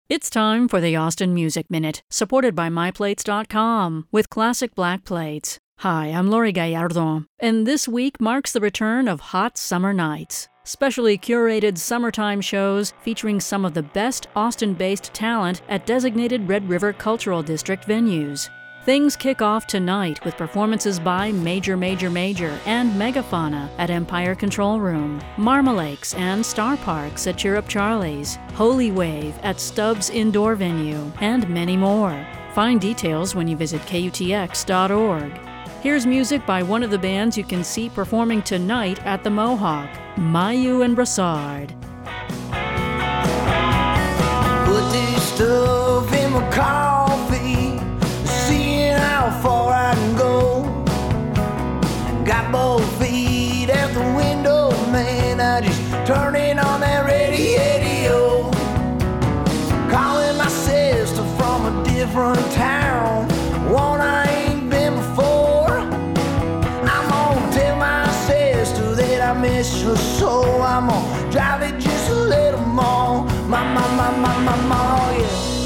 It's time for the Austin Music Minute, supported by MyPlates.com, with classic black plates. Hi, I'm Lori Gallardo, and this week marks the return of Hot Summer Nights, specially curated summertime shows featuring some of the best Austin-based talent at designated Red River Cultural District venues. Things kick off tonight with performances by Major and Megafauna at Empire Control Room, Marmalakes and Star Parks at Cheer Up Charlie's, Holy Wave at Stubbs Indoor Venue, and many more. Find details when you visit KUTX.org. Here's music by one of the bands you can see performing tonight at the Mohawk, Mayu and Brassard. Put this stuff in my coffee, seeing how far I can go. Got both feet out the window, man, I just turning on that radio. Calling my sister from a different town, one I ain't been before. I'm gonna tell my sister that I miss her so I'm gonna drive it just a little more. My, yeah.